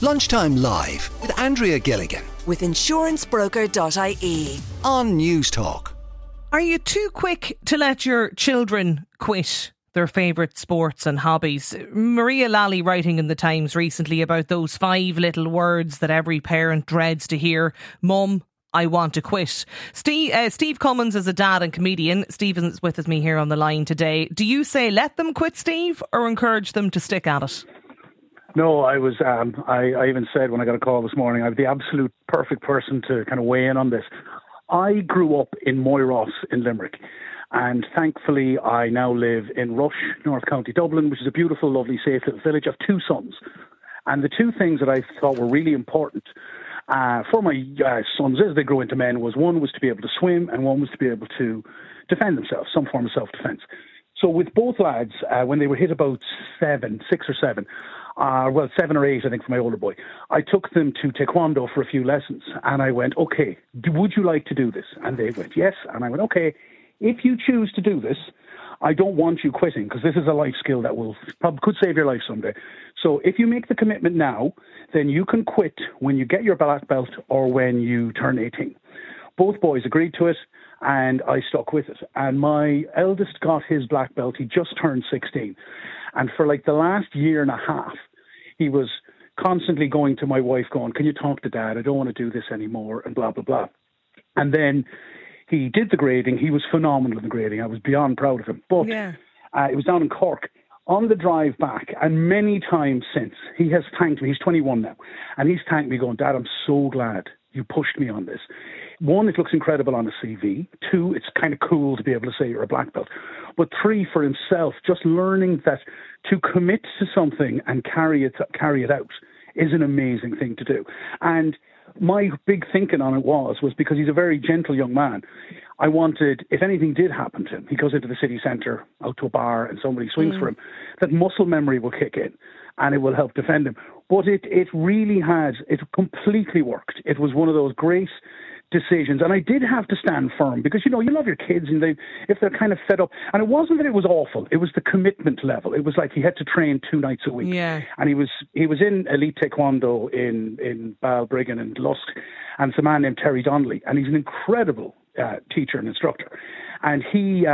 Lunchtime Live with Andrea Gilligan with insurancebroker.ie on News Talk. Are you too quick to let your children quit their favourite sports and hobbies? Maria Lally writing in the Times recently about those 5 little words that every parent dreads to hear. Mum, I want to quit. Steve Cummins is a dad and comedian. Stephen is with me here on the line today. Do you say let them quit, Steve, or encourage them to stick at it? No, I was. I even said when I got a call this morning, I'm the absolute perfect person to kind of weigh in on this. I grew up in Moyross in Limerick, and thankfully I now live in Rush, North County Dublin, which is a beautiful, lovely, safe little village. I have 2 sons, and the 2 things that I thought were really important for my sons as they grow into men was one was to be able to swim, and one was to be able to defend themselves, some form of self-defense. So with both lads, when they were hit about 6 or 7. 7 or 8, I think, for my older boy, I took them to Taekwondo for a few lessons, and I went, okay, would you like to do this? And they went, yes. And I went, okay, if you choose to do this, I don't want you quitting, because this is a life skill that could save your life someday. So if you make the commitment now, then you can quit when you get your black belt or when you turn 18. Both boys agreed to it, and I stuck with it. And my eldest got his black belt. He just turned 16. And for like the last year and a half, he was constantly going to my wife going, can you talk to Dad? I don't want to do this anymore, and blah, blah, blah. And then he did the grading. He was phenomenal in the grading. I was beyond proud of him. But it was down in Cork. On the drive back, and many times since, he has thanked me. He's 21 now. And he's thanked me going, Dad, I'm so glad you pushed me on this. 1, it looks incredible on a CV. 2, it's kind of cool to be able to say you're a black belt. But 3, for himself, just learning that to commit to something and carry it out is an amazing thing to do. And my big thinking on it was because he's a very gentle young man, I wanted, if anything did happen to him, he goes into the city centre, out to a bar, and somebody swings for him, that muscle memory will kick in and it will help defend him. But it really has, it completely worked. It was one of those great decisions, and I did have to stand firm because, you know, you love your kids, and if they're kind of fed up, and it wasn't that it was awful, it was the commitment level. It was like he had to train 2 nights a week, and he was in elite taekwondo in Balbriggan and Lusk, and it's a man named Terry Donnelly, and he's an incredible teacher and instructor, and he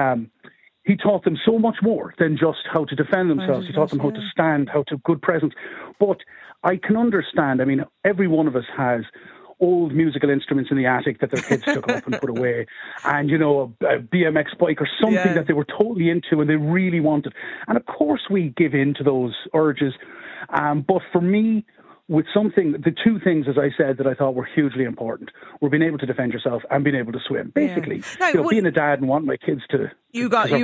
taught them so much more than just how to defend themselves. He taught them how to stand, how to good presence. But I can understand, I mean, every one of us has old musical instruments in the attic that their kids took up and put away, and, you know, a BMX bike or something that they were totally into and they really wanted. And of course we give in to those urges. But for me, with something, the 2 things, as I said, that I thought were hugely important were being able to defend yourself and being able to swim. Basically, being a dad and wanting my kids to... You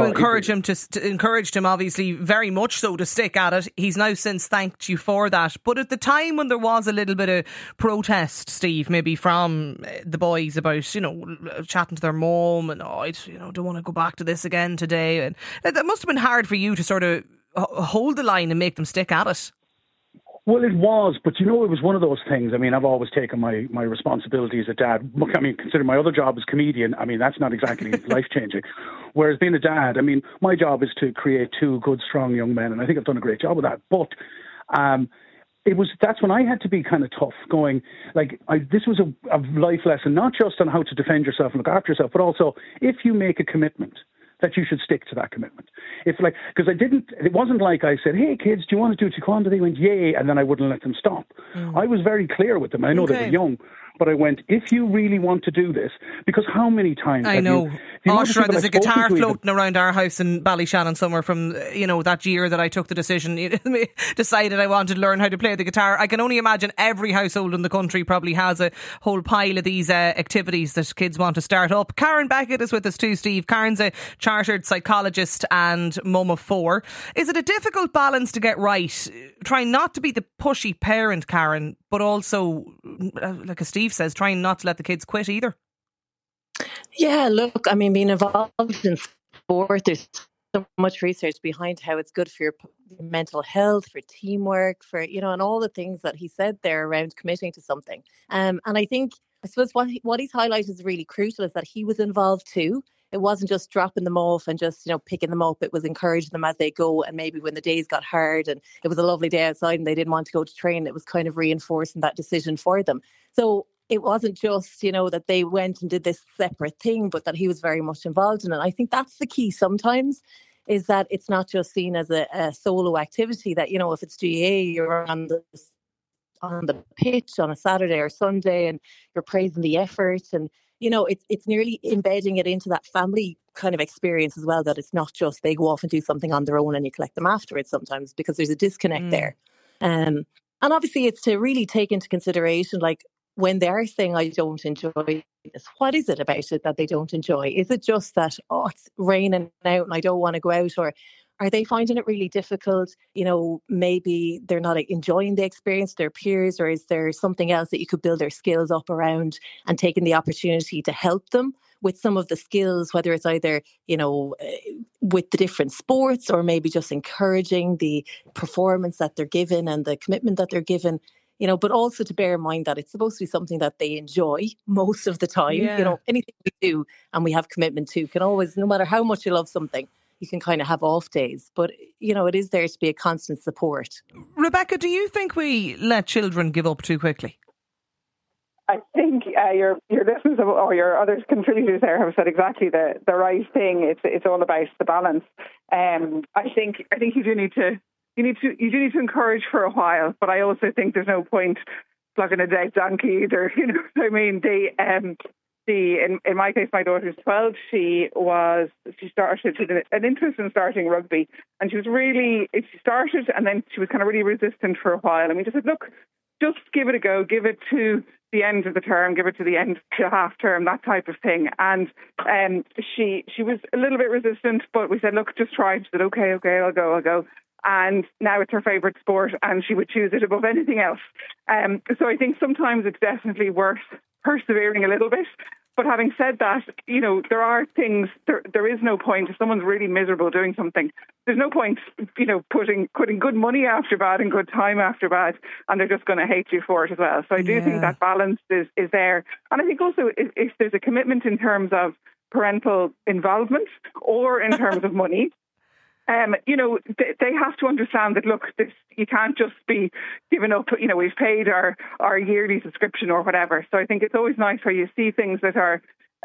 encouraged him, obviously, very much so, to stick at it. He's now since thanked you for that. But at the time when there was a little bit of protest, Steve, maybe from the boys about, you know, chatting to their mum and, I don't want to go back to this again today. And that must have been hard for you to sort of hold the line and make them stick at it. Well, it was, but you know, it was one of those things. I mean, I've always taken my responsibility as a dad. I mean, considering my other job as comedian, I mean, that's not exactly life-changing. Whereas being a dad, I mean, my job is to create 2 good, strong young men, and I think I've done a great job of that. But that's when I had to be kind of tough, going, like, this was a life lesson, not just on how to defend yourself and look after yourself, but also if you make a commitment, that you should stick to that commitment. Because it wasn't like I said, hey kids, do you want to do taekwondo? They went, yay, and then I wouldn't let them stop. I was very clear with them. I know they were young, but I went, if you really want to do this, because how many times I know. There's a guitar floating around our house in Ballyshannon somewhere from, you know, that year that I took the decision, decided I wanted to learn how to play the guitar. I can only imagine every household in the country probably has a whole pile of these activities that kids want to start up. Karen Beckett is with us too, Steve. Karen's a chartered psychologist and mum of 4. Is it a difficult balance to get right? Trying not to be the pushy parent, Karen, but also, like Steve says, trying not to let the kids quit either. Yeah, look, I mean, being involved in sport, there's so much research behind how it's good for your mental health, for teamwork, for, you know, and all the things that he said there around committing to something. And I suppose what he's highlighted is really crucial, is that he was involved too. it wasn't just dropping them off and just, picking them up. It was encouraging them as they go. And maybe when the days got hard and it was a lovely day outside and they didn't want to go to train, it was kind of reinforcing that decision for them. So it wasn't just, that they went and did this separate thing, but that he was very much involved in it. I think that's the key sometimes, is that it's not just seen as a solo activity, that, if it's GAA, you're on the pitch on a Saturday or Sunday and you're praising the effort, and it's nearly embedding it into that family kind of experience as well, that it's not just they go off and do something on their own and you collect them afterwards sometimes, because there's a disconnect there. And obviously it's to really take into consideration, like, when they are saying, I don't enjoy this, what is it about it that they don't enjoy? Is it just that, it's raining out and I don't want to go out? Or are they finding it really difficult? Maybe they're not enjoying the experience, their peers, or is there something else that you could build their skills up around, and taking the opportunity to help them with some of the skills, whether it's either, with the different sports, or maybe just encouraging the performance that they're given and the commitment that they're given. But also to bear in mind that it's supposed to be something that they enjoy most of the time. Yeah. Anything we do and we have commitment to can always, no matter how much you love something, you can kind of have off days. But, it is there to be a constant support. Rebecca, do you think we let children give up too quickly? I think your listeners or your other contributors there have said exactly the right thing. It's all about the balance. I think you do need to encourage for a while, but I also think there's no point plugging a dead donkey either. I mean, in my case, my daughter's 12. She started an interest in starting rugby, and she started, and then she was kind of really resistant for a while. And we just said, look, just give it a go, give it to the end of the term, give it to the end to half term, that type of thing. And she was a little bit resistant, but we said, look, just try. She said, okay, I'll go. And now it's her favourite sport, and she would choose it above anything else. So I think sometimes it's definitely worth persevering a little bit. But having said that, there are things, there is no point, if someone's really miserable doing something, there's no point, putting good money after bad and good time after bad, and they're just going to hate you for it as well. So I do think that balance is there. And I think also if there's a commitment in terms of parental involvement or in terms of money, they have to understand that, look, you can't just be giving up, we've paid our yearly subscription or whatever. So I think it's always nice where you see things that are,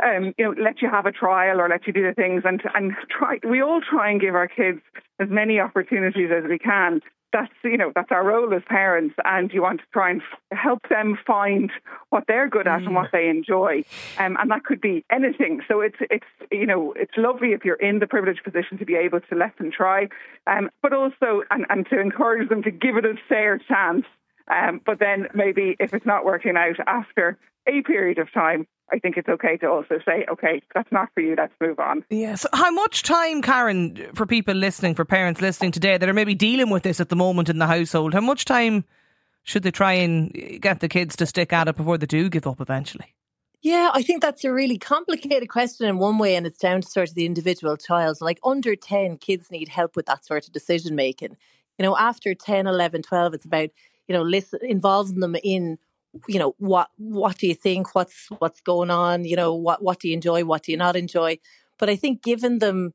let you have a trial or let you do the things and try. We all try and give our kids as many opportunities as we can. That's our role as parents, and you want to try and help them find what they're good at and what they enjoy, and that could be anything. So it's lovely if you're in the privileged position to be able to let them try, but also and to encourage them to give it a fair chance. But then maybe if it's not working out after a period of time, I think it's okay to also say, okay, that's not for you, let's move on. Yes. How much time, Karen, for people listening, for parents listening today that are maybe dealing with this at the moment in the household, how much time should they try and get the kids to stick at it before they do give up eventually? Yeah, I think that's a really complicated question in one way, and it's down to sort of the individual child. So like under 10, kids need help with that sort of decision making. After 10, 11, 12, it's about, involving them in, what do you think? What's going on? What do you enjoy? What do you not enjoy? But I think giving them,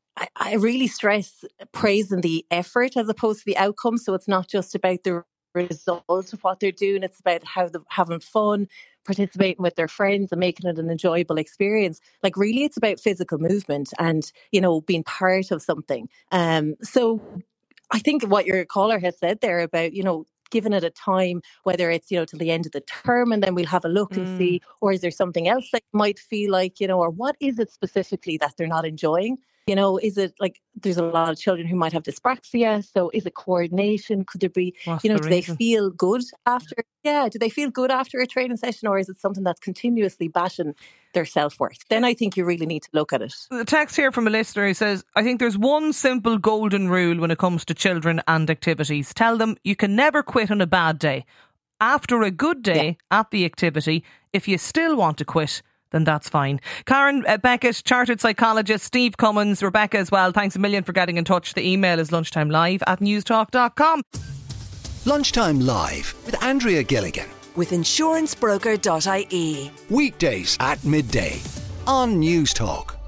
I really stress praising the effort as opposed to the outcome. So it's not just about the result of what they're doing. It's about how they're having fun, participating with their friends and making it an enjoyable experience. Like really it's about physical movement and, being part of something. So I think what your caller has said there about, giving it a time, whether it's, till the end of the term and then we'll have a look and see, or is there something else that you might feel like, or what is it specifically that they're not enjoying? Is it like there's a lot of children who might have dyspraxia? So is it coordination? Could there be, do they feel good after? Yeah, do they feel good after a training session, or is it something that's continuously bashing their self-worth? Then I think you really need to look at it. The text here from a listener who says, I think there's one simple golden rule when it comes to children and activities. Tell them you can never quit on a bad day. After a good day at the activity, if you still want to quit, then that's fine. Karen Beckett, chartered psychologist, Steve Cummins, Rebecca as well, thanks a million for getting in touch. The email is lunchtimelive@newstalk.com. Lunchtime Live with Andrea Gilligan. With insurancebroker.ie. Weekdays at midday on Newstalk.